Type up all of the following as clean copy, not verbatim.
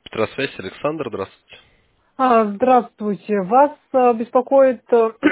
Петросвязь, Александр, здравствуйте. Здравствуйте. Вас беспокоит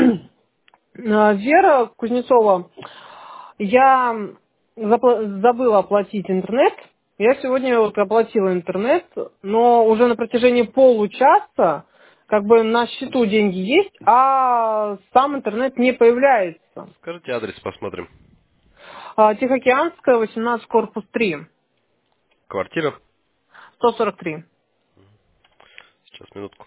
Вера Кузнецова. Я забыла оплатить интернет. Я сегодня вот оплатила интернет, но уже на протяжении получаса как бы на счету деньги есть, а сам интернет не появляется. Скажите адрес, посмотрим. Тихоокеанская, 18, корпус 3, Квартира. 143. Сейчас, минутку.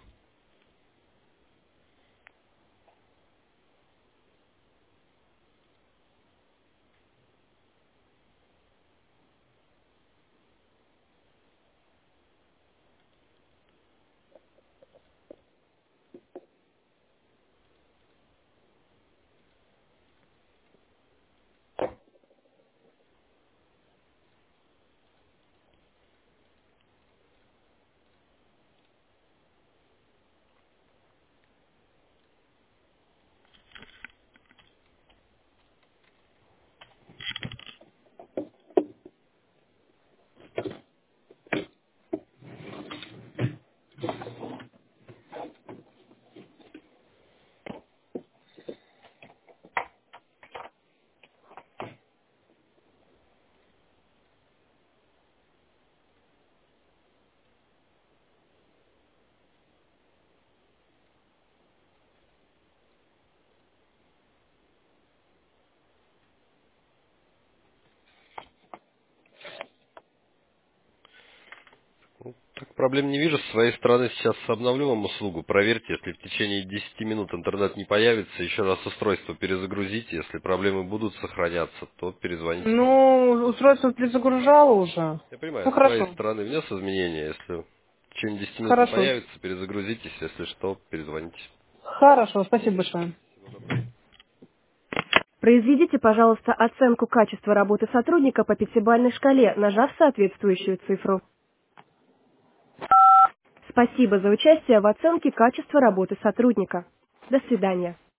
Так, проблем не вижу. С своей стороны сейчас обновлю вам услугу. Проверьте, если в течение 10 минут интернет не появится, еще раз устройство перезагрузите. Если проблемы будут сохраняться, то перезвоните. Ну, устройство перезагружало уже. Я понимаю, Ну, с своей хорошо. стороны внес изменения. Если в течение 10 минут не Хорошо. появится, перезагрузитесь. Если что, перезвоните. Хорошо, спасибо большое. Всего доброго. Произведите, пожалуйста, оценку качества работы сотрудника по пятибалльной шкале, нажав соответствующую цифру. Спасибо за участие в оценке качества работы сотрудника. До свидания.